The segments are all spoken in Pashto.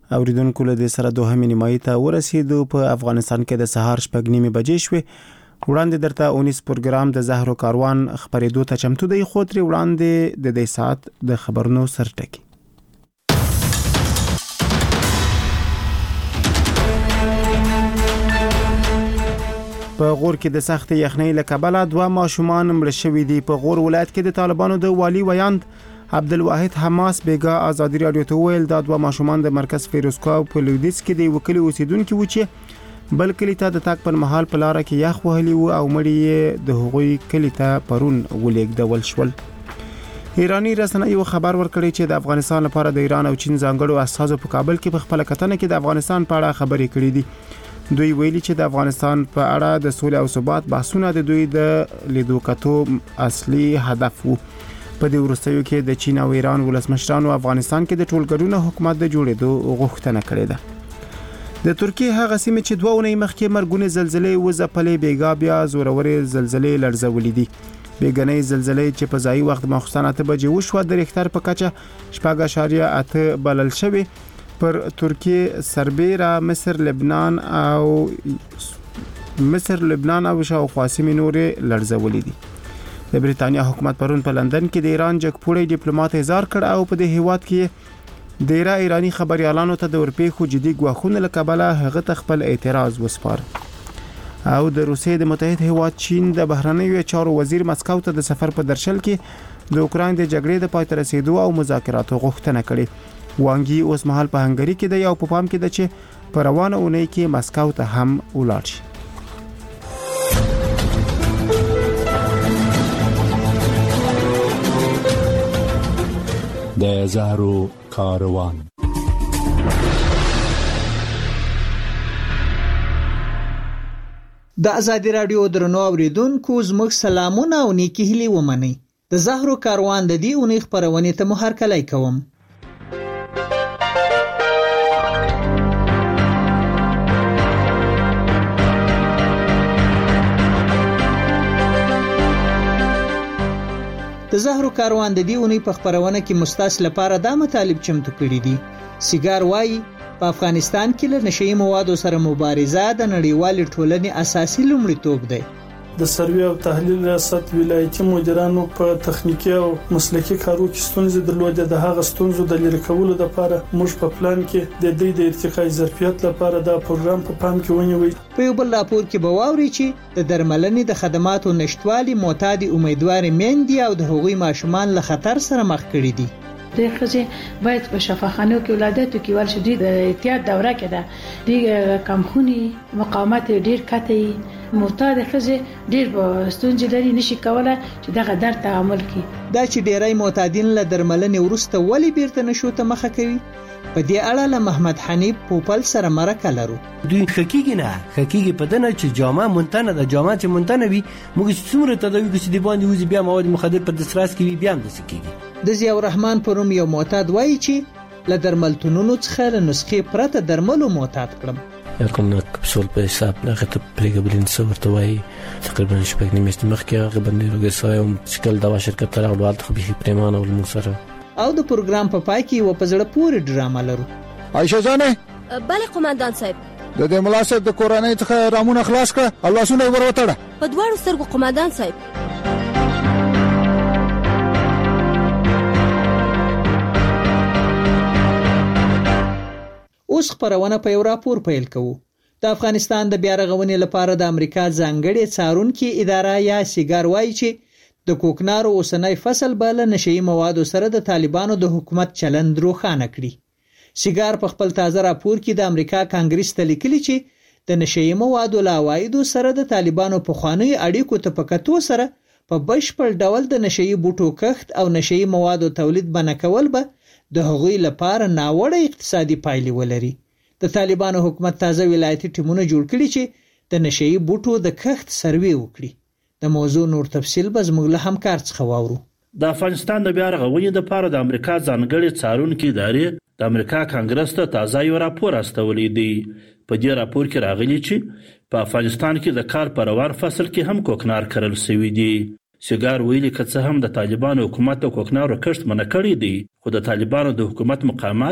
اوریدونکو له دې سره دوهمې نیمایي ته ورسېدو. په افغانستان کې د سهار 6:30 بجې شوې. وړاندې درته اونیس پروګرام د زهرو کاروان خبرېدو ته چمتو دی، خو ترې وړاندې د دې ساعت د خبرونو سرټکی. په غور کې د سخت یخنۍ له کبله 2 ماشومان مړه شوي دي. په غور ولایت کې د طالبانو د والی ویاند عبدالواحد حماس بیگا ازادي رادیو ته ویل دا 2 ماشومان د مرکز فیروزکوه په لویدیځ کې د وکیل اوسیدونکو و چې بل کلی ته د تاک پر مهال په لار کې یخ وهلی و او مړی د هغوی کلی ته پرون ولېږدول شول. ایرانی رسنیو خبر ورکړی چې د افغانستان لپاره د ایران او چین ځانګړو اساسو په کابل کې په خپل کتنه کې د افغانستان په اړه خبرې کړې دي. دوی ویلي چې د افغانستان په اړه د سولې او ثبات بحثونه د دوی د لیدو کتو اصلي هدف وو. په دې وروستیو کې د چین او ایران ولسمشرانو افغانستان کې د ټولګډونه حکومت د جوړېدو غوښتنه کړې ده. د ترکیه هغه سیمه چې 2 اونۍ مخکې مرګونې زلزلې وځپلې بیګا بیا زورورې زلزلې لړزولې دي. بیګنۍ زلزلې چې په ځای وخت مخصوصا 8 بجې وشوه د ریختر په کچه 4.8 بلل شوی. پر ترکیه، سربیره، مصر، لبنان او شاوخوا سیمې نورې لړزولې دي. د بریتانیا حکومت پرون په لندن کې د ایران جګپوړی ډیپلوماټ اظهار کړ او په دې هیواد کې ډیره ایرانی خبريالانو ته د ورپېښو جدي ګواښونه لکبله هغه ته خپل اعتراض وسپار. او د روسیې د متحد هیواد چین د بهرنیو چارو وزیر مسکو ته د سفر په درشل کې د اوکراین د جګړې د پای ته رسیدو او مذاکراتو غوښتنه کړې. وانګي اوس مهال په هنګری کې د یو په پام کې د چې په روانه اونۍ کې مسکو ته هم ولاړ شي. د زهرو کاروان. د ازادي رادیو درنو اوریدونکو زموږ سلامونه او نیکی هیلې ومنئ. د زهرو کاروان د دې اونۍ خبرونه ته مهرکلی کوم. د زهرو کاروان د دې اونۍ په خبرونه کې مستاس لپاره دا مطالب چمتو کړي دي. سیګار وایي په افغانستان کې له نشئی موادو سره مبارزه د نړیوال ټولنې اساسي لومړیتوب دی. د سروې او تحلیل ریاست ولایتي مدیرانو په تخنیکی او مسلکي کارو کې ستونزې درلودې. د هغه ستونزو د لرې کولو لپاره موږ په پلان کې د دې د ارتقای ظرفیت لپاره دا پروګرام په پام کې ونیوي. په یو بل راپور کې به واوري چې د درملنې د خدماتو نشټوالي معتاد امیدوار میندې او د هغوی ماشومان له خطر سره مخ کړي دي. د ښځې باید په شفاخانو کې ولادت کې ول شدي د احتیاط دوره کې ده د کمخوني مقاومت ډیر کته معتاد ښځې ډیر ستونزې لري نشي کولای چې دغه درد تعامل کړي. دا چې ډیری معتادین له درملنې وروسته ولی بیرته نشو ته مخه کوي، په دې اړه له محمد حنیف پوپل سره مرکه لرو. دوی حقیقي په دنه چې جامه مونتنه د جامه چې مونتنه وي موږ څومره تداوی کوي چې دی باندې وځي بیا مواد مخدر په دسترس کې بیا هم د سکیږي. د ضیاء الرحمن پروم یو معتاد وایي چې له درملتونونو څخه له نسخې پرته درملو معتاد کړم. یکم کپسول په حساب نه غته پریګبلین څورته وایي تقریبا شپږ نیمه مخکې هغه باندې روګسایم شکل دوا شرکت تر غوړ خو به پریمانه ول موسره. او د پروګرام په پای کې و په زړه پورې ډرامه لرو. عائشہ جانې بله قومندان صاحب د دې ملاسب د کورنۍ څخه رامونه خلاص کړه الله سونه ورته په دواړو سترګو قومندان صاحب. اوس خبرونه په یو راپور پیل کوو. د افغانستان د بیا رغونې لپاره د امریکا ځانګړې څارونکو اداره یا سیګار وایي چې د کوکنارو اوسنۍ فصل بل نشئی موادو سره د طالبانو د حکومت چلند روښانه کړي. سیګار په خپل تازه راپور کې د امریکا کانګرس ته لیکلي چې د نشئی موادو له عوایدو سره د طالبانو په خوانی اړیکو ته پکاتو سره په بشپړ ډول د نشئی بوټو کښت او نشئی موادو تولید بنه کول به د هغوی لپاره ناوړه اقتصادي پایلې ولري. د طالبانو حکومت تازه ولایتي ټیمونه جوړ کړي چې د نشئی بوټو د کښت سروې وکړي. د موضوع نور تفصیل به زموږ له همکار څخه واورو. د افغانستان د بیا رغونې لپاره د امریکا ځانګړې څارونکو ادارې د امریکا کانګرس ته تازه یو راپور استولی دی. په دې راپور کې راغلي چې په افغانستان کې د کال په روان فصل کې هم کوکنار کرل شوی دی. سیګار ویلي که څه هم د طالبانو حکومت د کوکنارو کښت منع کړی دی، خو د طالبانو د حکومت مقامات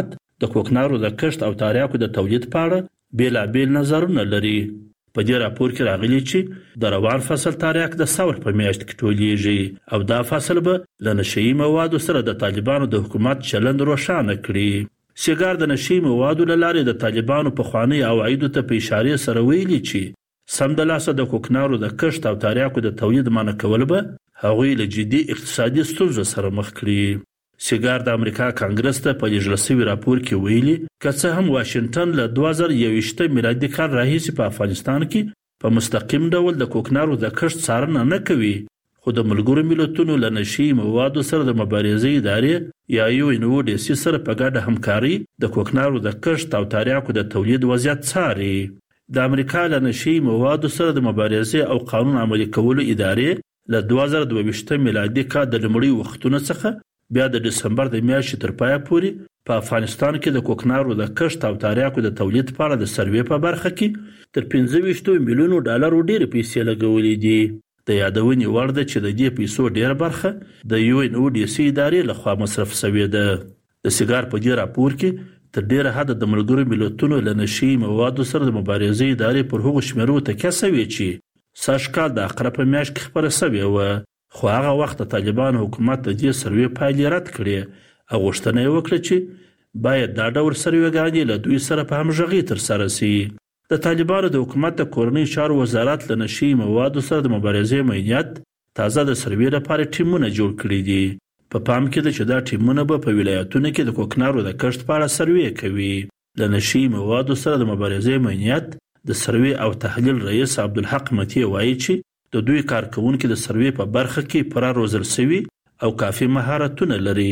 د کوکنارو د کښت او تریاکو د تولید په اړه بیلابیل نظرونه لري. په دې راپور کې راغلي چې د روان فصل تریاک د ثور په میاشت کې ټولیږي او دا فصل به له نشئی موادو سره د طالبانو د حکومت چلند روښانه کړي. سیګار د نشئی موادو له لارې د طالبانو پخواني عوایدو ته په اشارې سره ویلي چې سم د لاسه د کوکنارو د کښت او تریاکو د تولید منع کول به هغوی له جدي اقتصادي ستونزو سره مخ کړي. سیګار د امریکا کانګرس ته په لیږل شوي راپور کې ویلي که څه هم واشنګټن له 2021 میلادي کال راهیسې په افغانستان کې په مستقیم ډول د کوکنارو د کښت څارنه نه کوي، خو د ملګرو ملتونو له نشئی موادو سره د مبارزې ادارې یا UNODC سره په ګډه همکاري د کوکنارو د کښت او تریاکو د تولید وضعیت څاري. د امریکا له نشئی موادو سره د مبارزې او قانون عملي کولو ادارې له 2022 میلادي کال د لومړي وختونو څخه بیا د دسمبر د میاشتې تر پایه پورې په افغانستان کې د کوکنارو د کښت او تریاکو د تولید په اړه د سروې په برخه کې تر 25 میلیونو ډالرو ډېرې پیسې لګولې دي. د یادونې وړ ده چې د دې پیسو ډېره برخه د UNODC ادارې لخوا مصرف شوې ده. د سیګار په دې راپور کې تر ډېره حده د ملګرو ملتونو له نشئی موادو سره د مبارزې ادارې پر هغو شمیرو تکیه شوې چې سږ کال د عقرب په میاشت کې خپره شوې وه، خو هغه وخت د طالبانو حکومت د دې سروې پایلې رد کړې او غوښتنه یې وکړه چې باید دا ډول سروېګانې له دوی سره په همغږۍ ترسره شي. د طالبانو د حکومت د کورنۍ چارو وزارت له نشئی موادو سره د مبارزې میدانیت تازه د سروې لپاره ټیمونه جوړ کړي دي. په پام کې ده چې دا ټیمونه به په ولایتونو کې د کوکنارو د کښت په اړه سروې کوي. له نشئی موادو سره د مبارزې میدانیت د سروې او تحلیل رئیس عبدالحق متی وایي چې د دوی کارکونکي د سروې په برخه کې پوره روزل شوي او کافي مهارتونه لري.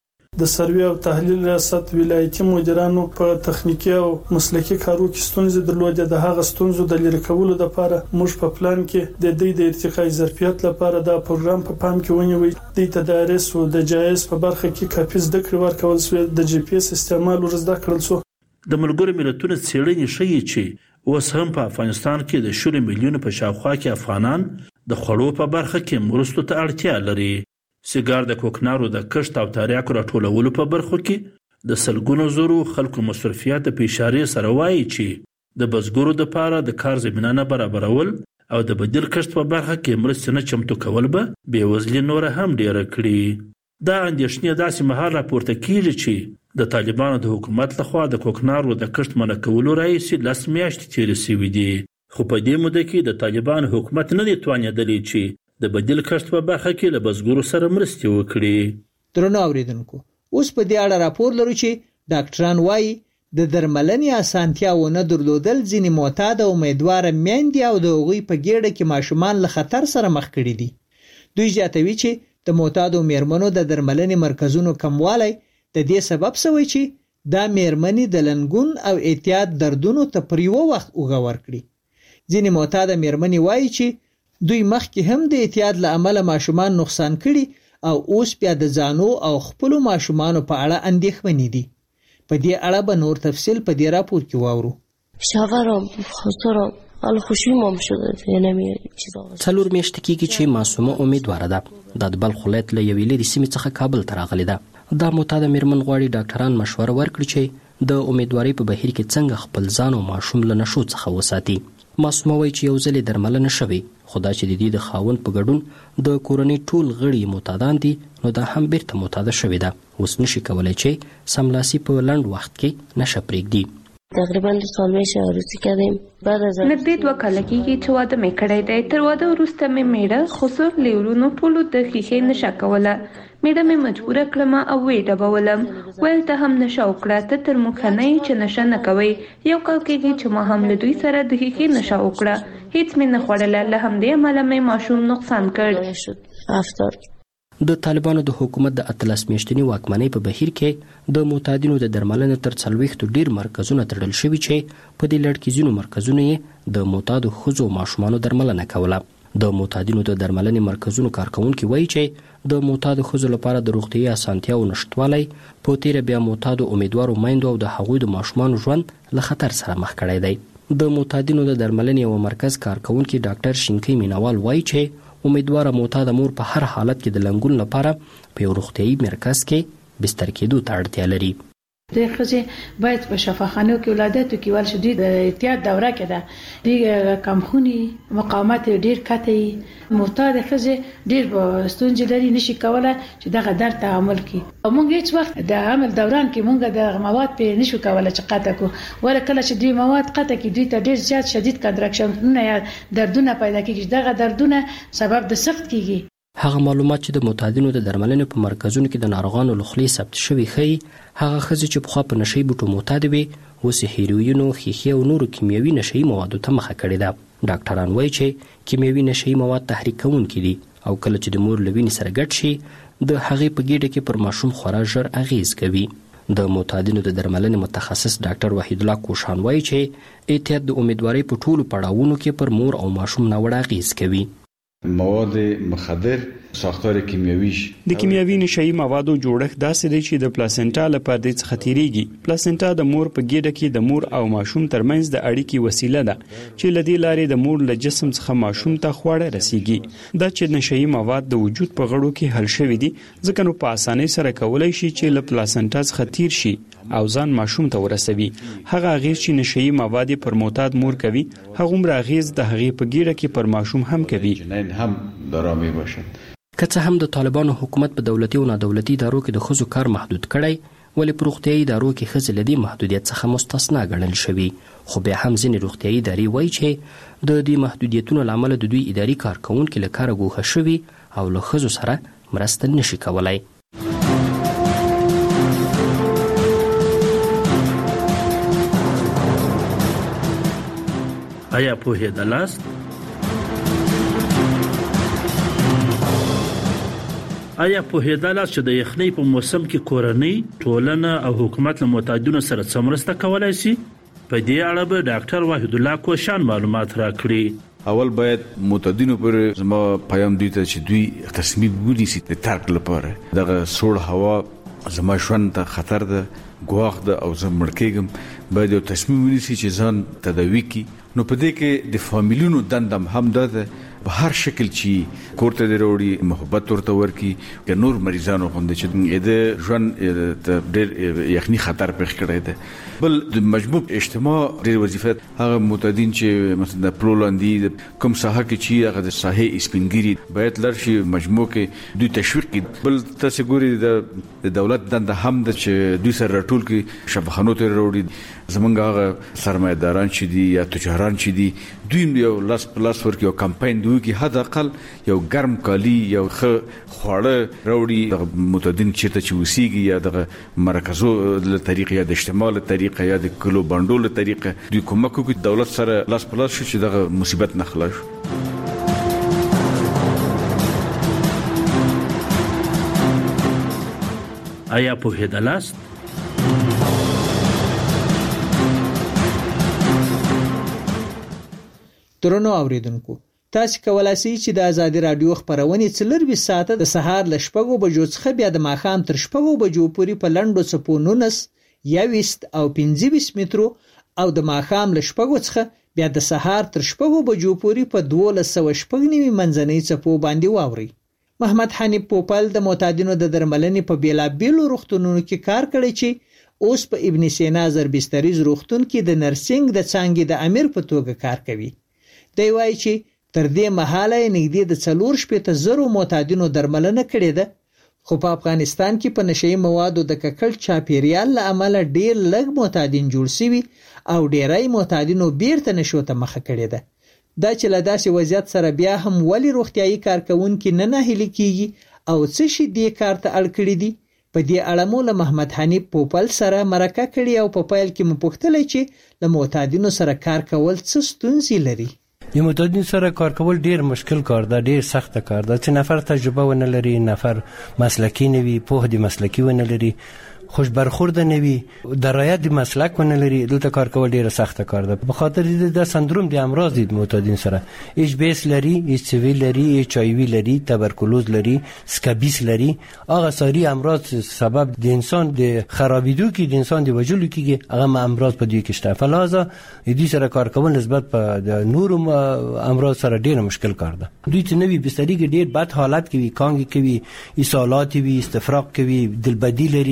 د سروې او تحلیل ریاست ولایتي مدیرانو په تخنیکی او مسلکي کارو کې ستونزې درلودې. د هغه ستونزو د لرې کولو لپاره موږ په پلان کې د دې د ارتقای ظرفیت لپاره دا پروګرام په پام کې ونیوي. د تدارس او د جایز په برخه کې کافي زده کړې ورکول شوې. د GPS استعمال ورزده کړل شو. د ملګرو ملتونو څېړنې ښیي چې اوس هم په افغانستان کې د 100 میلیونو په شاوخوا کې افغانان د خوړو په برخه کې مرستو ته اړتیا لري. سیګار د کوکنارو د کښت او تریاکو راټولولو په برخو کې د سلګونو زرو خلکو مصرفیات په اشارې سره وایي چې د بزګرو لپاره د کار زمینه نه برابرول او د بدیل کښت په برخه کې مرستې نه چمتو کول به بېوزلي نوره هم ډیره کړي. دا اندېښنې داسې مهال راپورته کیږي چې د طالبانو د حکومت لخوا د کوکنارو د کښت منع کولو راهیسې 10 میاشتې تېرې شوي دي، خو په دې موده کې د طالبانو حکومت نه دی توانېدلی چې د بدیل کښت په برخه کې له بزګرو سره مرستې وکړي. درنو اوریدونکو، اوس په دې اړه راپور لرو چې ډاکټران وایي د درملنې اسانتیاونه درلودل ځینې معتاد او امیدوار میندې او د هغوی په ګېډه کې ماشومان له خطر سره مخ کړي دي. دوی زیاتوي چې د معتادو میرمنو د درملنې مرکزونو کموالی د دې سبب شوی چې دا میرمنې د لنګون او اعتیاد دردونو ته پر یو وخت اوږه ورکړي. ځینې معتاده میرمنې وایي چې دوی مخکې هم د اعتیاد له امله ماشومان نقصان کړي او اوس بیا د ځانو او خپلو ماشومانو په اړه اندېښمنې دي. په دې اړه به نور تفصیل په دې راپور کې واورو. شاورم خسرم حال خوشیمم شده نمیاد چیزا. څلور میاشتې کېږي چې معصومه امیدواره ده. د بلخ ولایت له یوې لرې سیمې څخه کابل ته راغلې ده. دا معتاده میرمن غواړي ډاکټران مشوره ورکړي چې د امیدوارۍ په بهیر کې څنګه خپل ځان او ماشوم له نشو څخه وساتي. معصومه وایي چې یو ځل درملنه شوې، خو دا چې د دې د خاوند په ګډون د کورنۍ ټول غړي معتادان دي، نو دا هم بیرته معتاده شوې ده. اوس نشي کولی چې سملاسي په لنډ وخت کې نشه پرېږدي. تقریبا 2 سال میشه عروسی کردیم. بعد از نږدې 2 کاله کېږي چې واده مې کړی دی. تر واده وروسته مې میړه خسر لیورونو ټولو د ښیښې نشه کوله. میړه مې مجبوره کړم او ویې ډبولم. ویل ته هم نشه وکړه، ته تر موږ نه یې چې نشه نه کوئ. 1 کال کېږي چې ما هم له دوی سره د ښیښې نشه وکړه. هیڅ مې نه خوړله. له همدې امله مې ماشوم نقصان کړ. د طالبانو د حکومت د 18 میاشتنی واکمنۍ په بهیر کې د معتادینو د درملنې تر 40 ډیر مرکزونه تړل شوي چې په دې لړ کې ځینو مرکزونو یې د معتادو ښځو ماشومانو درملنه کوله. د معتادینو د درملنې مرکزونو کارکونکي وایي چې د معتادو ښځو لپاره د روغتیايي اسانتیاو نشتوالی په تیره بیا معتادو امیدوارو میندو او د هغوی د ماشومانو ژوند له خطر سره مخ کړی دی. د معتادینو د درملنې یو مرکز کارکونکي ډاکټر شینکي مینوال وایي چې امیدواره معتاده مور په هر حالت کې د لنګون لپاره په یو روغتیايي مرکز کې بستر کېدو ته اړتیا لري. د ښځې باید په شفاخانو کې ولادتو کې ول شدید احتیاط دوره کې ده د کمخوني مقاومت ډیر کته معتاد ښځې ډیر ستونزې لري نشي کولای چې دغه درد تعامل کړي او موږ هیڅ وخت د عمل دوران کې موږ د مواد په نشو کولای چې قطع کو ولا کله چې دوی مواد قطع کړي دوی ته ډیر زیات شدید کنټراکشنونه یا دردونه پیدا کیږي دغه دردونه سبب د سخت کیږي هغه معلومات چې د معتادینو د درملنې په مرکزونو کې د ناروغانو لخوا ثبت شوي ښيي هغه ښځې چې پخوا په نشي بوټو معتاد وي اوس هیروینو خیخي او نورو کیمیاوي نشي موادو ته مخه کړې ده ډاکټران وایي چې کیمیاوي نشي مواد تحریک کوونکي دي او کله چې د مور له وینې سره ګډ شي د هغې په ګېډه کې پر ماشوم خورا ژر اغیز کوي د معتادینو د درملنې متخصص ډاکټر وحید الله کوشان وایي چې احتیاط د امیدوارۍ په ټولو پړاوونو کې پر مور او ماشوم ناوړه اغیز کوي مواد مخدر ساختار کیمیاویش د کیمیاوي نشئی موادو جوړښت داسې دی چې د پلاسنټا لپاره د څخه تیریږي پلاسنټا د مور په ګېډه کې د مور او ماشوم ترمنځ د اړیکې وسیله ده چې لدی لارې د مور له جسم څخه ماشوم ته خواړه رسیږي دا چې نشئی مواد د وجود په غړو کې حل شوي دي ځکه نو په اسانۍ سره کولای شي چې له پلاسنټا څخه تیر شي او ځان ماشوم ته ورسوي هغه اغیز چې نشئی مواد پر معتاد مور کوي هغه عمر اغیز د هغې په ګېډه کې پر ماشوم هم کوي هم درامي باشد که څه هم د طالبانو حکومت په دولتي او نادولتي ادارو کې د ښځو کار محدود کړی ولې په روغتیایي ادارو کې ښځې له دې محدودیت څخه مستثنا ګڼل شوي خو بیا هم ځینې روغتیایي ادارې وایي چې د دې محدودیتونو له امله د دوی اداري کارکوونکي له کاره ګوښه شوي او له ښځو سره مرسته نشي کولی آیا پوهېدلاست آیا پوهېدلاست چې د یخنۍ په موسم کې کورنۍ ټولنه او حکومت له معتادینو سره څه مرسته کولی شي په دې اړه به ډاکټر وحید الله کوشان معلومات راکړي اول باید معتادینو پر زما پیام دوی ته چې دوی تصمیم ونیسي د ترک لپاره دغه سوړ هوا زما ژوند ته خطر ده ګواښ ده او زه مړ کېږم باید یو تصمیم ونیسي چې ځان تداوي کړي نو په دې کې د فامیلونو دندم هم ده په هر شکل چې کوړه د وروړي محبت ورته ورکی که نور مریضانو غوندې چې د ژوند د ډېر یخني خطر پېښ کړی دی بل د مجموع اجتماع ډېر وظیفه هغه معتادین چې مثلا د پلولاندي کوم ساحه کې چې هغه د ساحې اسپینګری باید لرشي مجموع کې دوی تشویق کړي بل تاسو ګوري د دولت دنده هم د چې دوی سره راټول کې شفاخانو ته وروړي زمونږ هغه سرمایه‌داران چې دي یا تجاران چې دي دوی یو لاس پلاس ورکو کمپاین دوی کې حد اقل یو ګرم کالی یو خواړه راوړي د معتادین چې ته وسیږي یا د مرکزو له طریقې یا د اجتماع له طریقې یا د کلو بانډو له طریقې دوی کومک کوي دولت سره لاس پلاس شي چې دغه مصیبت نه خلاص آیا پوهېدلاست درنو اوریدونکو تاسو کولای شئ چې د ازادي رادیو خبرونه څلور ساعته د سهار ل شپږو بجو څخه بیا د ماښام تر شپږو بجو پورې په لنډو څپو 19 او 25 مترو او د ماښام ل شپږو څخه بیا د سهار تر شپږو بجو پورې په 1290 منځنۍ څپو باندې واوري محمد حنیف پوپل د معتادینو د درملنې په بیلابیلو روغتونونو کې کار کړی چې اوس په ابن سینا زربستریز روغتون کې د نرسنګ د څانګې د امیر په توګه کار کوي دی وایي چې تر دې مهاله نږدې د 4,000 معتادینو درملنه کړې ده خو په افغانستان کې په نشئی موادو د ککړ چاپیریال له امله ډیر لږ معتادین جوړ شوي او ډیری معتادینو بیرته نشو ته مخه کړې ده دا چې له داسې وضعیت سره بیا هم ولی روغتیایي کارکونکي نه ناهیلي کیږي او څه شي دې کار ته اړ کړي دي په دې اړه مو له محمد حنیف پوپل سره مرکه کړې او په پیل کې مو پوښتنه چې له معتادینو سره کار کول څه ستونزې لري د معتادین سره کار کول ډیر مشکل کار ده ډیر سخت کار ده چې نفر تجربه ونه لري نفر مسلکی نه وي په دې مسلکی ونه لري خوش برخورد نه وي درایت د مسلک ونه لري دلته کار کول ډیر سخت کار ده په خاطر د سندروم د امراض د معتادین سره ایچ بی اس لري ایچ سی وی لري ایچ آی وی لري تبرکلوز لري سکابیس لري هغه ساری امراض سبب د انسان د خرابیدو کې د انسان د وجلو کې هغه امراض په دوی کې شته فلازا دې سره کار کول نسبت په د نورو امراض سره ډیر مشکل کار ده دوی چې نوی بستری کې ډیر بد حالت کې وي کانګي کې وي اسالات وي استفراغ کې وي دلبدی لري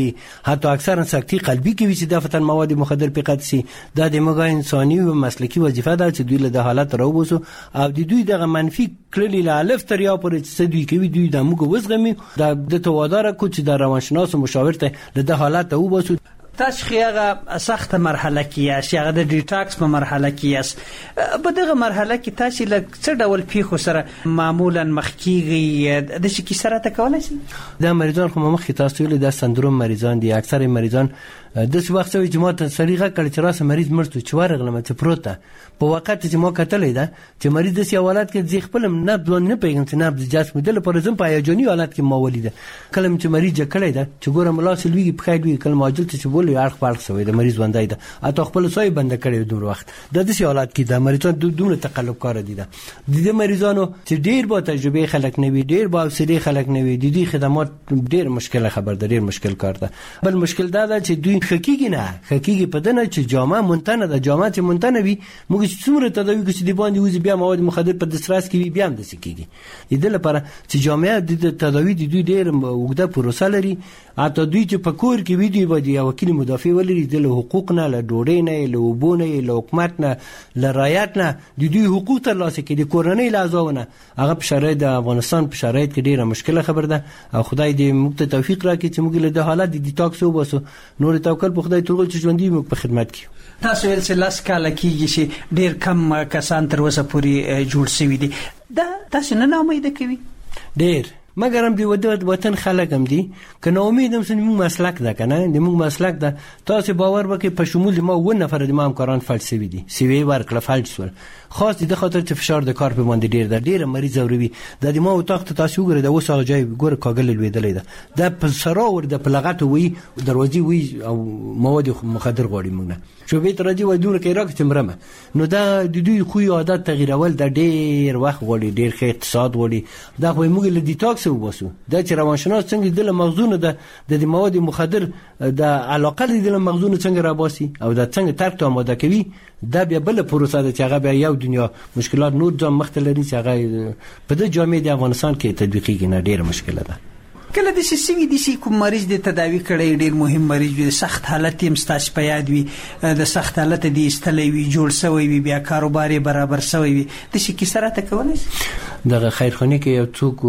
حتی اکثرا سکتی قلبي کوي چې د فتن مواد مخدر په قد سي دا د موږ انساني او مسلکي وظیفه ده چې دوی له د حالت راوبوسو او د دوی دغه منفي کړلې له الف تر یا پورې چې دوی کوي دوی د موږ وزغمي د توادار کو چې د روانشناس مشاور ته د حالت وبوسو. تاسو خیاغه سخت مرحله کې یاست هغه د ډیټاکس په مرحله کې یاست په دغه مرحله کې تاسو له څه ډول پیښو سره معمولا مخ کیږي د شي کې سره تکولای شي د مریضان خو مخ تاسو له د سندروم مریضان دي اکثر مریضان د څه وخت چې ما ته سړیغه کړ چې راسه مریض مرستو چې ورغلم چې پروته په وخت چې ما کتلې ده چې مریض د حالات کې ځخ خپل نه ځون نه پیغام چې نه د جسم د لپاره زم په یوجنی حالات کې ما ولیده کلم چې مریض کړی ده چې ګورم لاس لوي په خایدوي کلم اجل چې بوله اړخ پړخ سوی د مریض وندای ده اته خپل سوی بند کړی دوه وخت د دې حالات کې د مریضان دومره تقلب کار دي ده د مریضانو چې ډیر با تجربه خلک نه وي ډیر با سری خلک نه وي د دې خدمات ډیر مشکل خبر ده ډیر مشکل کار ده بل مشکل دا چې دوی حقیقي په دنه چې جامه مونتنه ده جامه چې مونتنه وي موږ څومره تداوی کوي چې د باندې وځي بیا مواد مخدر په دسترس کې بیا هم د سکیږي د لپاره چې جامعه د تداوی د دوی ډیر وګړه پروسه لري اته دوی چې په کور کې وي دی باندې یو وکیل مدافع ولري د حقوق نه له ډوډۍ نه له وبونه له حکومت نه له رعایت نه د دوی حقوق تر لاسه کې د کورنۍ لازمونه هغه په شرایط د افغانستان په شرایط کې ډیره مشکله خبر ده او خدای دې موږ ته توفیق راکړي چې موږ له حالت د ډیټاکس وباسو نور توکل په خدای ټول چې ژوندۍ موږ په خدمت کې تاسو ول چې لاس کال کېږي چې ډیر کم کسان تر اوسه پورې جوړ شوي دي دا تاسو نه امید کوي ډیر مګر هم دی وطن خلک هم دي کنه امید هم سن مسلک ده کنه د موږ مسلک ده تاسو باور وکړئ په شمول ما و نفر د ما همکاران فلسفي دي سیوی ورکړه فلج سول خاص د خاطر چې فشار د کار په باندې ډیر ده ډیر مریض اوروي د ما او تخت تاسو وګورئ د وسه جای ګور کاغل لویدلې ده د پسرا ور د پلغت وی دروازې وی او مواد مخدر غوړي موږ شو به تر دې ودونه کې راکته مرمه نو دا د دوی خو عادت تغیرول د ډیر وخت غوړي ډیر ښه اقتصاد غوړي دا خو موږ له ډیټاکس وباسو دا چې روانشناس څنګه د مغزونه د مواد مخدر د علاقه د مغزونه څنګه راباسي او دا څنګه ترک ته آماده کوي دا بیا بل پروسه ده چې هغه بیا یو دنیا مشکلات نور ځم مختلفي چې هغه په د جامعه د افغانستان کې تطبیقي نه ډیره مشکله ده کله د سیمې د کوم مریض د تداوی کړي ډیر مهم مریض وي سخت حالت هم ستاسو په یاد وي د سخت حالت د استلوي جوړ شوی وي بیا کاروبار برابر شوی وي د شي کې سره تکولای دغه خیرخانه کې یو څوک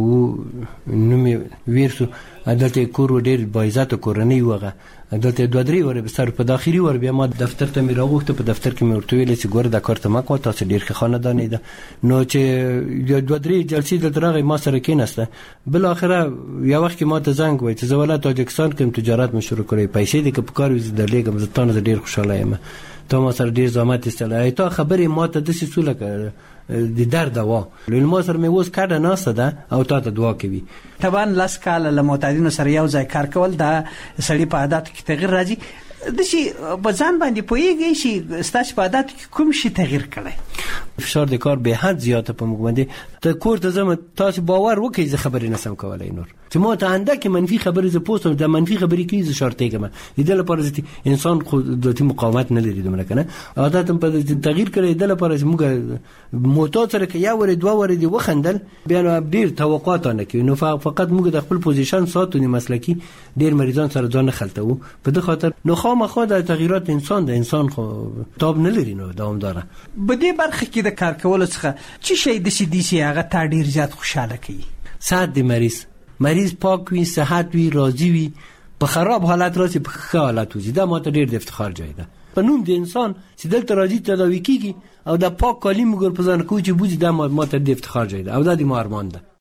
وو نومي ویرسو دلته کور ډیر بایزات کورنۍ وغه دلته دوه درې ور به سر په داخلي ور بیا ما دفتر ته مې راغوښته په دفتر کې مې ورته ویل چې ګور د کارت ما کو تاسو ډیر ښه خاندان دي نو چې دوه درې جلسې د درغه ما سره کېناسته بل اخره یو وخت کې ما ته زنګ وای چې زولات تاجکستان کې تجارت مې شروع کړې پیسې د کپکار وز د لیګم زتان ډیر خوشاله یم ته ما سره ډیر زحمت استلای ته خبرې ما ته د سې سوله د درد دوا لول ما سره مې وس کاډه ناسته ده او ته دعا کوي طبعا لاس کال له معتادینو سره یو ځای کار کول دا سړی په عادت کې تغیر راځي د شي بزان باندې پويږي شي ستاسو په عادت کې کوم شي تغیر کړي فشار د کار به حد زیاته په موږ باندې ته کور ته زم تاسو باور وکړئ زه خبرې نسم کولای نور چې ما ته انده کې منفي خبرې ز پوسټم د منفي خبرې کې ز شرطه کوم د لپاره چې انسان خو د مقاومت نه لري دومره کنه عادت په تغیر کړي د لپاره چې موږ موټو سره کې یا ور دوه ور دی وخندل بیا نو ډیر توقعات نه کوي نو فقط موږ د خپل پوزیشن ساتو نه مسلکی ډیر مریضان سره ځان خلطو په دغه خاطر نو خامخا د تغیرات انسان د انسان خو تاب نه لري نو دوامدار په دې برخه کې د کار کول څخه چې شي د سي دي سي هغه تا ډیر زیات خوشاله کوي صحت د مریض پاک وي صحت وي راضي وي په خراب حالت راسي په ښه حالت وي دا ماته ډیر د افتخار ځای ده په نوم د انسان چې دلته راځي تداوی کیږي او د پاک کالي موږ په ځان کوی چې بوزي دا ماته د افتخار ځای ده او دا د ما ارمان ده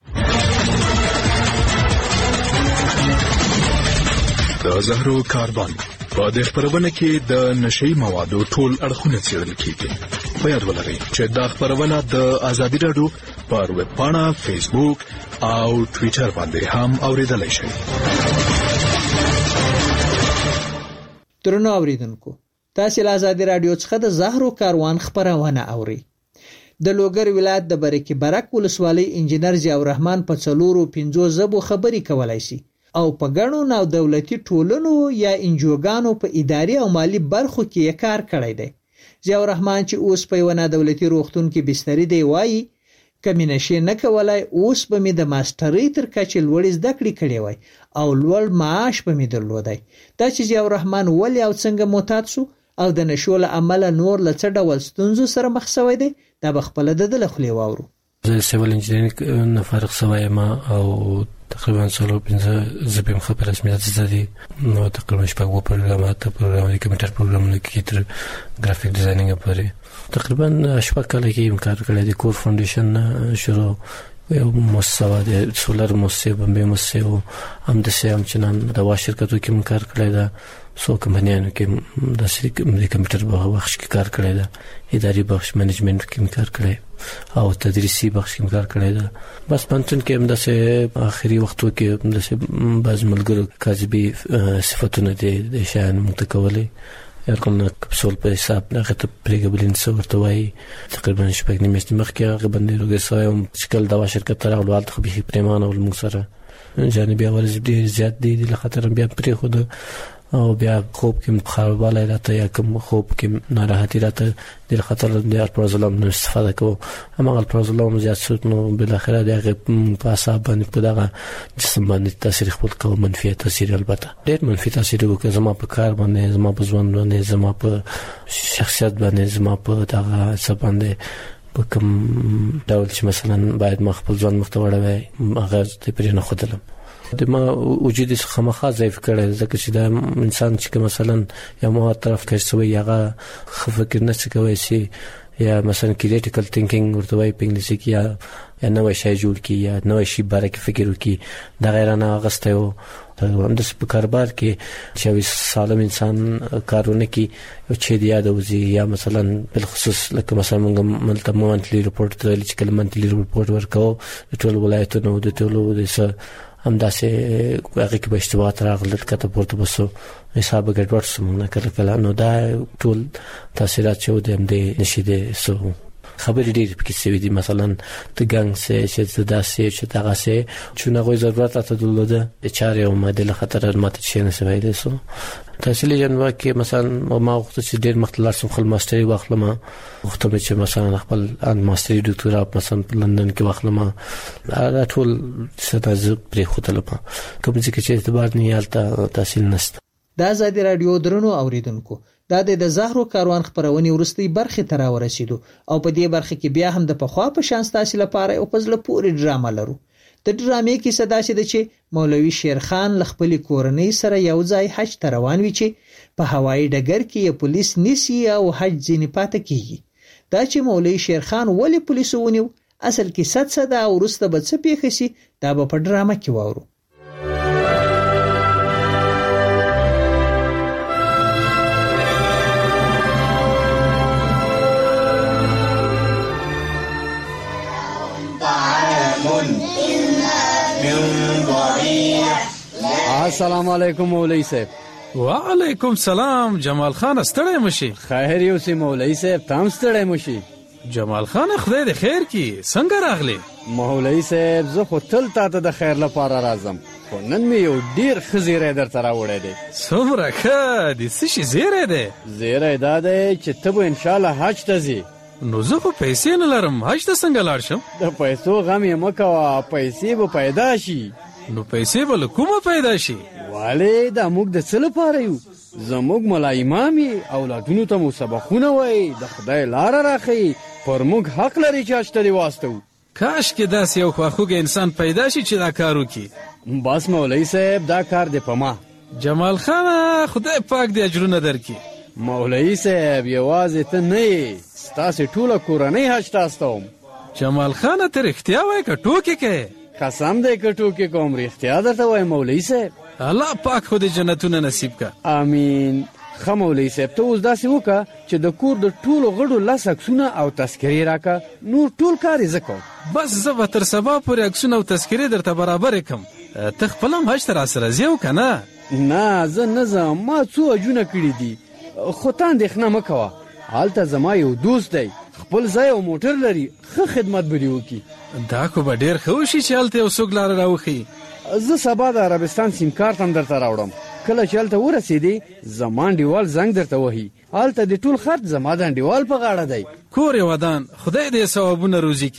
د زهرو کاربن په د خبرونه کې د نشئی موادو ټول اړخونه څېړل کیږي په یاد ولرئ چې دا خبرونه د ازادي رادیو پر ویب پاڼه فیسبوک او ټوئیټر باندې هم اوریدلای شئ. درنو اوریدونکو تاسو له ازادي رادیو څخه د زهرو کاروان خبرونه اوري د لوګر ولایت د برکې برک ولسوالۍ انجنیر ضیاء الرحمن په 4-5 زبو خبري کولای شي او په ګڼو نو دولتي ټولنو یا انجوګانو په اداري او مالی برخو کې کار کړی دی. ضیاء الرحمن چې اوس په یو نه دولتي روغتون کې بستر دی وایي کمی نشي نه کولای اوس به مې د ماسترۍ تر کچې لوړې زده کړې کړې وای او لوړ معاش به مې درلودای. دا چې ضیاء الرحمن ولې او څنګه معتاد شو او د نشو له امله نور له څه ډول ستونزو سره مخ شوی دی دا به خپله د ده له خولې واورو. زه سیول انجینرینګ نه فارغ شوی یم او تقریبا 15 زه په خپل رسمیت زده دي نو تقریبا شپږ پروګرامات د کمپیوټر پروګرامونه کې تر ګرافیک ډیزاینینګ پورې تقریبا شپږ کال کې کار کړی دی. کور فاونډیشن شروع یو مؤسسه د سولر مؤسسه بمبې مؤسسه او هم د سیام چنان د وا شرکتو کې کار کړی دا سو کمپنیانو کې د کمپیوټر بخش کې کار کړی دا اداري بخش منیجمنت کې کار کړی او تدریسي بخش کې کار کړی دا. بس پنځن کې هم د اخري وختو کې د بعض ملګرو کاذبي صفاتونه د شایان متکولي یارکم کپسول په حساب هغه ته پریګبلین څورته وای تقریبا شپږ نیمه مخکې هغه باندې روګسای او شکل دا شرکت تر اول ته به پریمانه او موږ سره جانبي اول ډیر زیات دي د خطر بیا پرې خود او بیا خوب کې مخالفه راته یا کوم خوب کې ناراحتي راته د خطر د الپرازولام نه استفاده کوو اما الپرازولام زیات شو نو بل اخره دغه په حساب باندې په دغه جسم باندې تاثیر خپل کوي منفي تاثیر البته ډېر منفي تاثیر وکړي زما په کار باندې زما په ژوند باندې زما په شخصیت باندې زما په دغه څه باندې په کوم ډول چې مثلا باید ما خپل ځان مختوړ وای هغه ته پرې نه خدلم د ما وجود خامخا ضعیف کړي ځکه چې دا انسان چې مثلا یا مو طرف کې سوی هغه فکر نه کوي شي یا مثلا کریټیکل تھینکینګ ورته وایي په انګلیسي کې یا نوې شی جوړ کی یا نوې شی باره کې فکر وکي دا غیر نه غسته یو هم د کاروبار کې چې سالم انسان کارونه کې او چې دی یاد وزي یا مثلا بل خصوص لکه مثلا موږ ملته مونتلی رپورټ ته چې کله مونتلی رپورټ ورکاو د ټول ولایتونو د ټولو د هم داسې هغه کې به اشتباهات راغلل کته پورته بسو حساب ګډوډ سمونه کله نو دا ټول تاثیرات چې د دې نشیده سو خبرې ډېرې پکې سوي دي مثلا د ګنګ سه چې داسې چې دغه سه چې نه غوي ضرورت ته درلوده د چارې او ماده خطر ماته شي نه سوي دي سو تحصیل جنوا کې مثلا ما وخت چې ډېر مختلف سم خپل ماستری واخلم وخت به چې مثلا خپل ان ماستری ډاکټرا مثلا په لندن کې واخلم دا ټول ستاسو پرې خوتل په کوم چې اعتبار نه یالته تحصیل نشته. د آزادي رادیو درنو اوریدونکو دا د زهرو کاروان خبرونې ورستۍ برخه تر ورسېدو او په دې برخه کې بیا هم د پخوا په شان تاسو لپاره او پزله پوری ډرامه لرو. د ډرامې کې صدا شي چې مولوي شیرخان خپل کورنۍ سره یو ځای حج ته روان وي چې په هوایي ډګر کې پولیس نیسي او حج ځینې پاتې کیږي. دا چې مولوي شیرخان ولې پولیس ونیو اصل کې صدا او ورسته به څه پیښ شي دا به په ډرامه کې واورو. السلام علیکم مولوی صاحب. وعلیکم سلام جمال خان ستړی مشي. خیر یو سي مولوی صاحب تام ستړی مشي. جمال خان خدای دې خیر کی څنګه راغلی؟ مولوی صاحب زه خو تل تاسو د خیر لپاره راځم خو نن مې یو ډیر خزیره درته راوړی دی. څومره ښه د څه شي زیری دی؟ زیری دا دی چې ته به ان شاء الله حج ته ځې. نو زه خو پیسې نه لرم حج ته څنګه لاړ شم؟ د پیسو غم یې مه کوه پیسې به پیدا شي. نو پیسې به له کومه پیدا شي؟ والې دا موږ د څه لپاره یو زموږ ملا امام یې اولادونو ته مو سبقونه وایي د خدای لاره راښیي پر موږ حق لري چې حج ته دې واستوو. کاش کې داسې یو خواخوږی انسان پیدا شي چې دا کار وکړي. بس مولوی صاحب دا کار دې په ما. جمال خان خدای پاک دې اجرونه درکړي. مولوی صاحب یوازې ته نه یې ستاسې ټوله کورنۍ حج ته استوم. جمال خان ته رښتیا وایې که ټوکې کوې؟ قسم دی که ټوکې کوم رښتیا درته وایم مولوی صاحب. الله پاک خو دې جنتونه نصیب که. امین. ښه مولوی صاحب ته اوس داسې وکړه چې د کور د ټولو غړو 10 عکسونه او تذکرې راکړه نور ټول کار یې زه کوم. بس زه به تر سبا پورې عکسونه او تذکرې درته برابرې کړم. ته خپل هم حج ته راسره ځې او که نه؟ نه زه نه ځم ما څو حجونه کړي دي خو ته اندېښنه مه کوه هلته زما یو دوست دی خپل ځای او موټر لري ښه خدمت به دې وکړي. دا خو به ډېر ښه وشي چې هلته یو څوک لاره راوښیي. زه سبا د عربستان سیم کارت هم درته راوړم کله چې هلته ورسېدې زما انډیوال زنګ درته وهي هلته د ټول خرڅ زما د انډیوال په غاړه دی. کور یې ودان خدای دې ثوابونه روزي کړي.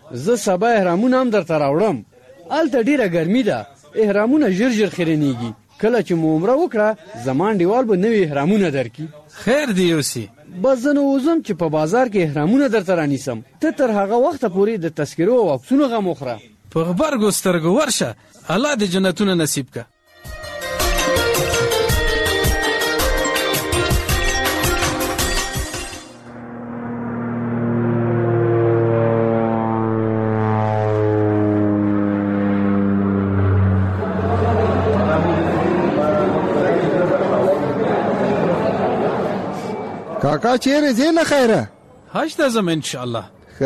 زه سبا احرامونه هم درته راوړم. هلته ډېره ګرمي ده، احرامونه ژر ژر خیرنېږي. کله چې مو عمره وکړه زما انډیوال به نوي احرامونه درکړي. خیر دی یوسي. بس زه نو وځم چې په بازار کې احرامونه درته رانیسم. ته تر هغه وخته پورې د تذکرو او عکسونو غم وخوره. په غبرګو سترګو ورشه، الله دې جنتونه نصیب که. کاکا چیرې ځې له خیره؟ حج ته ځم انشاءالله.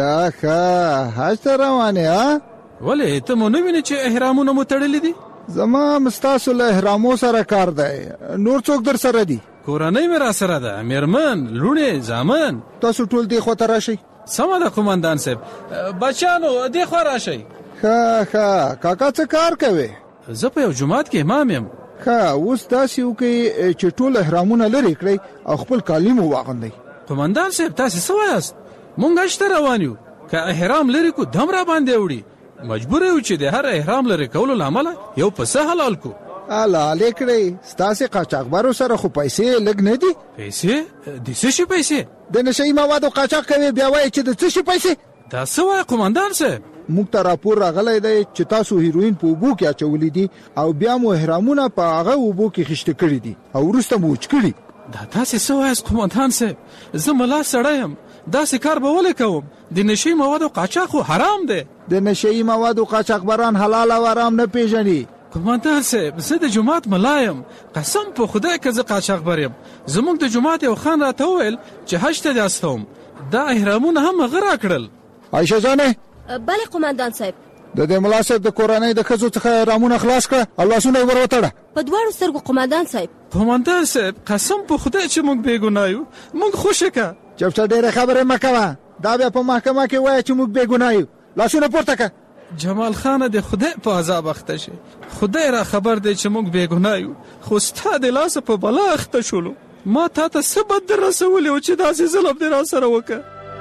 ښه حج ته روانې ها؟ ولې ته مو نه وینې چې احرامونه مو تړلي دي؟ زما مستاسو له احرامو سره کار دی، نور څوک در سره دي؟ کورنۍ مې را سره ده، میرمن، لوڼې، زامن. تاسو ټول دې خوا ته راشئ. سمه ده قومندان صاحب. بچیانو دې خوا راشئ. ښه کاکا څه کار کوې؟ زه په یو جومات کې امام یم. اوس داسې وکړئ چې ټول احرامونه لرې کړئ او خپل کالي مو واغوندئ. قومندان صاحب تاسې څه وایاست؟ مونږ حج ته روان یو، که احرام لرې کو دم را باندې وړي. مجبور یو چې د هر احرام لرې کولو له امله یو پسه حلال کو. حلالې کړئ. ستاسې قاچاقبرو سره خو پیسې لږ نه دي؟ پیسې؟ د څه شي پیسې؟ د نشهیي موادو قاچاق کوي بیا وایي چې د څه شي پیسې؟ دا څه وایي قومندان صاحب؟ موږ ته راپور راغلی دی چې تاسو هیروین په اوبو کې اچولي دي او بیا مو احرامونه په هغه اوبو کې خیشته کړي دي او وروسته مو وچ کړي. دا تاسې څه وایاست قومندان صاحب؟ زه ملا سړی یم، داسې کار به ولې کوم؟ د نشهیي موادو قاچاق خو حرام دی. د نشهیي موادو قاچاقبران حلال او حرام نه پیژني. قومندان صاحب زه د جومات ملا یم، قسم په خدای که زه قاچاقبر یم. زموږ د جومات یو خان راته وویل چې حج ته دې استوم، دا احرامونه هم هغه راکړل. عایشه جانې. بله قومندان صاحب. د دې ملا صاحب د کورنۍ د ښځو څخه احرامونه خلاص کړه او لاسونه یې ور وتړه. په دواړو سترګو قومندان صاحب. قومندان صاحب قسم په خدای چې موږ بې ګناه یو، موږ خوشې که. چپچه ډېرې خبرې مه کوه، دا بیا په محکمه کې وایه چې موږ بې ګناه یو. لاسونه پورته که. جمال خانه د خدای په عذاب اخته شي، خدای را خبر دی چې موږ بې ګناه یو، خو ستا د لاسه په بلا اخته شولو. ما تا ته څه بد در رسولی و چې داسې ظلم دې را سره وکړه؟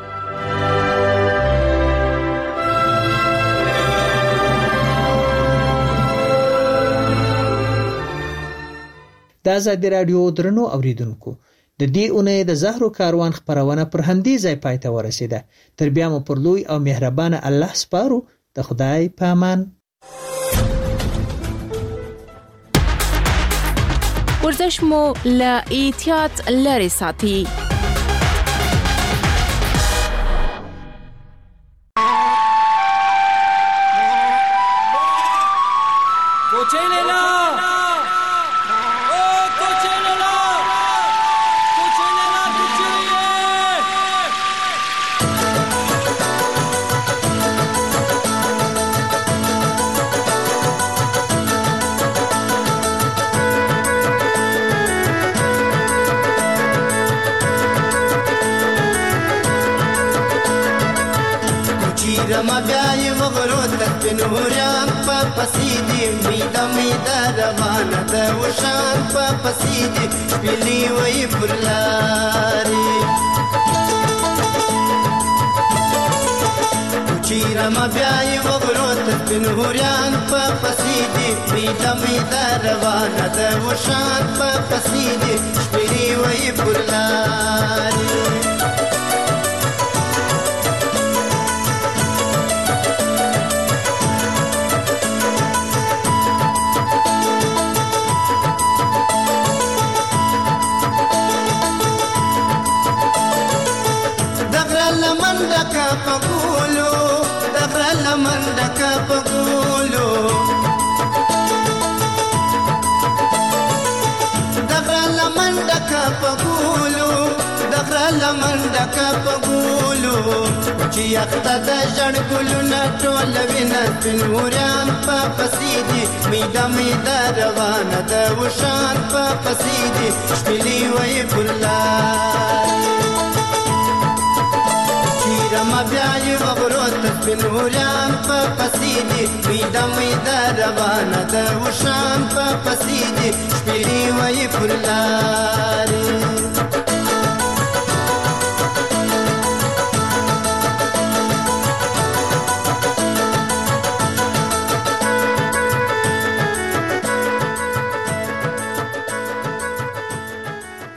د ازادي راډیو درنو اوریدونکو، د دې اونۍ د زهرو کاروان خپرونه پر همدې ځای پای ته ورسېده. تر بیا مو پر لوی او مهربانه الله سپارو. د خدای په امان. ورزش مو له احتیاط لرې ساتي. رما بیای وغرو تک نوریان پا پسیدی میدا میدا روانه ده وشان پا پسیدی شپیلی وی پرلاری کچی رما بیای وغرو تک نوریان پا پسیدی میدا میدا روانه ده وشان پا پسیدی شپیلی وی پرلاری پګولو دغه لمن ډکه پګولو دغه لمن ډکه پګولو دغه لمن ډکه پګولو چې اخته د ژړ ګلونه ټول وینه نوران په پسیدي میدا میدا روانه ده وشان په پسیدي شپلی وی ګلان رما بیای وغرو تسبین هوریان پا پسیدی میدا میدا روانه ده وشان پا پسیدی شپیلی وی پرلاری